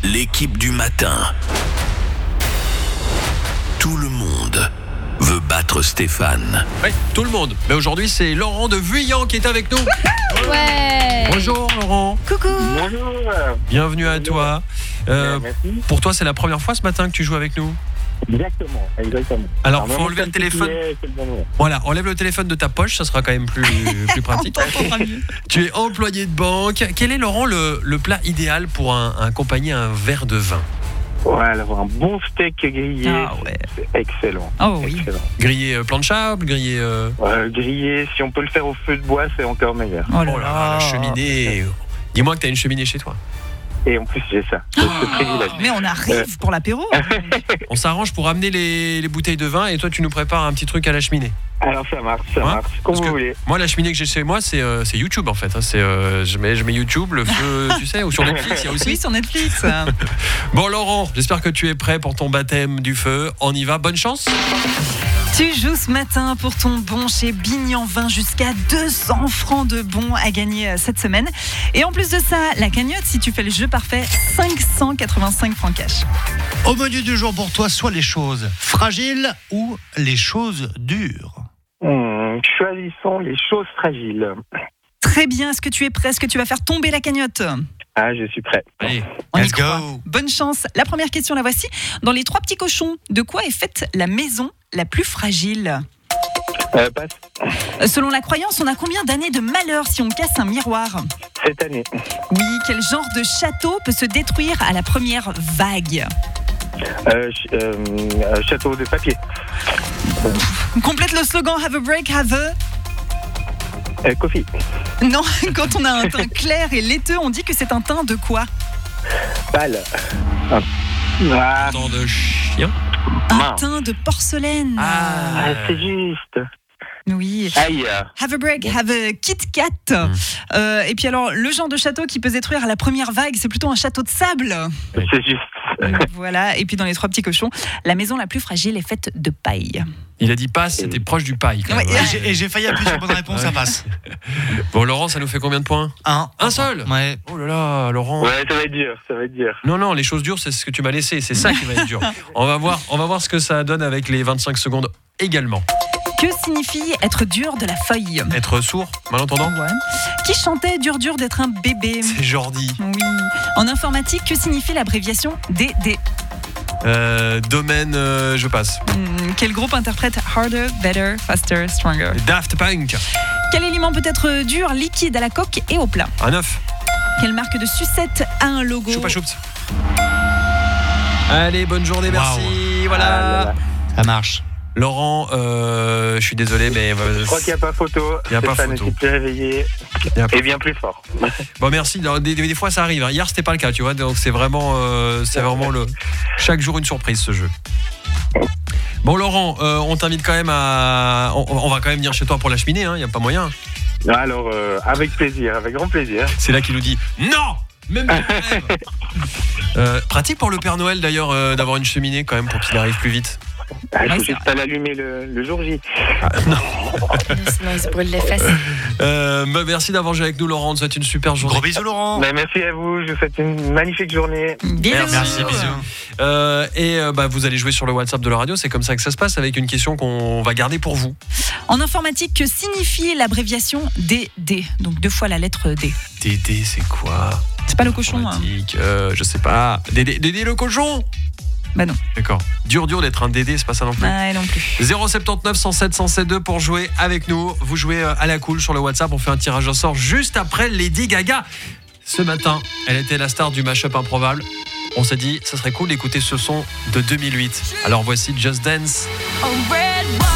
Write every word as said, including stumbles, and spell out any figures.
L'équipe du matin. Tout le monde veut battre Stéphane. Oui, tout le monde. Mais aujourd'hui, c'est Laurent de Vuillan qui est avec nous. Ouais. Bonjour Laurent. Coucou. Bonjour. Bienvenue à toi. Euh, Merci. pour toi, c'est la première fois ce matin que tu joues avec nous. Exactement, exactement. Alors, Alors, faut moi, enlever comme le téléphone. c'est le bon moment. Voilà, enlève le téléphone de ta poche, ça sera quand même plus, plus pratique. Tu es employé de banque. Quel est, Laurent, le, le plat idéal pour un, un accompagner un verre de vin? Ouais, alors un bon steak grillé, Ah ouais. c'est excellent. Oh oui. Excellent. Grillé euh, plancha, grillé... Euh... Euh, grillé, si on peut le faire au feu de bois, c'est encore meilleur. Oh là Oh là là, la cheminée. Dis-moi que tu as une cheminée chez toi. Et en plus, j'ai ça. C'est ce privilège. Mais on arrive pour l'apéro. On s'arrange pour amener les, les bouteilles de vin et toi, tu nous prépares un petit truc à la cheminée. Alors ça marche, ça Ouais, marche, comme parce vous que voulez. Moi, la cheminée que j'ai chez moi, c'est euh, c'est YouTube en fait. Hein. C'est, euh, je, mets, je mets YouTube, le feu, tu sais, ou sur Netflix, il y a aussi. Oui, sur Netflix. Bon, Laurent, j'espère que tu es prêt pour ton baptême du feu. On y va, bonne chance. Tu joues ce matin pour ton bon chez Bignan Vin, jusqu'à deux cents francs de bons à gagner cette semaine. Et en plus de ça, la cagnotte, si tu fais le jeu parfait, cinq cent quatre-vingt-cinq francs cash. Au menu du jour pour toi, soit les choses fragiles ou les choses dures. Hum, choisissons les choses fragiles. Très bien, est-ce que tu es prêt? Est-ce que tu vas faire tomber la cagnotte? Ah, je suis prêt. Allez, On y Let's croit. go. Bonne chance. La première question, la voici. Dans les trois petits cochons, de quoi est faite la maison la plus fragile? Euh, passe Selon la croyance, on a combien d'années de malheur si on casse un miroir? cette année. Oui, quel genre de château peut se détruire à la première vague? Euh, ch- euh, euh, château de papier. Complète le slogan Have a break, have a... Euh, coffee. Non, quand on a un teint clair et laiteux, on dit que c'est un teint de quoi? Pâle. Ah. Ah, temps de chien. Un Mince. teint de porcelaine. ah, c'est juste. Oui. Aïe. Have a break, have a Kit Kat. Euh, et puis alors, le genre de château qui peut se détruire à la première vague, c'est plutôt un château de sable. C'est juste. Voilà. Et puis dans les trois petits cochons, la maison la plus fragile est faite de paille. Il a dit passe, c'était proche du paille. Quand même. Ouais, Et j'ai, et j'ai failli appuyer sur la bonne réponse, ça passe. Bon, Laurent, ça nous fait combien de points? Un. Un seul. Ouais. Oh là là, Laurent. Ouais, ça va être dur, ça va être dur. Non, non, les choses dures, c'est ce que tu m'as laissé. C'est ça qui va être dur. On va voir, on va voir ce que ça donne avec les vingt-cinq secondes également. Que signifie être dur de la feuille? Être sourd, malentendant. Ouais. Qui chantait dur dur d'être un bébé? C'est Jordi. Oui. En informatique, que signifie l'abréviation D D? Euh, domaine, euh, je passe. Hmm, quel groupe interprète Harder, Better, Faster, Stronger? Daft Punk. Quel élément peut être dur, liquide à la coque et au plat? Un œuf. Quelle marque de sucette a un logo? Choupa choups. Allez, bonne journée, merci. Wow. Voilà. Ah là là. Ça marche. Laurent, euh, je suis désolé, mais euh, Je crois qu'il n'y a pas photo. Il y a pas Stéphane photo. était plus réveillé il y a pas- et bien plus fort. bon, merci. Des, des- des fois, ça arrive. hein. Hier, c'était pas le cas, tu vois. Donc, c'est vraiment, euh, c'est vraiment le chaque jour une surprise, ce jeu. Bon, Laurent, euh, on t'invite quand même à, on, on va quand même venir chez toi pour la cheminée. Il y a pas moyen. Alors, euh, avec plaisir, avec grand plaisir. C'est là qu'il nous dit non. Même pas de rêve. euh, pratique pour le Père Noël d'ailleurs euh, d'avoir une cheminée quand même pour qu'il arrive plus vite. Ah, il Ouais, faut c'est juste pas l'allumer le, le jour J. Ah, non. Sinon, il se brûle les fesses. Euh, bah, merci d'avoir joué avec nous, Laurent. On te souhaite une super journée. Gros bisous, Laurent. Ben, merci à vous, je vous souhaite une magnifique journée. Bisous. Merci, bisous. Euh, et euh, bah, vous allez jouer sur le WhatsApp de la radio. C'est comme ça que ça se passe avec une question qu'on va garder pour vous. En informatique, que signifie l'abréviation D D? Donc deux fois la lettre D. Dédé, c'est quoi? C'est pas le cochon, hein. Informatique, euh, je sais pas. Dédé, Dédé le cochon? Bah non. D'accord. Dur, dur d'être un Dédé, c'est pas ça non plus. Ouais, non plus. zéro sept neuf cent sept cent sept deux pour jouer avec nous. Vous jouez à la cool sur le WhatsApp. On fait un tirage au sort juste après Lady Gaga. Ce matin, elle était la star du mashup improbable. On s'est dit, ça serait cool d'écouter ce son de deux mille huit. Alors voici Just Dance. Oh, red wine.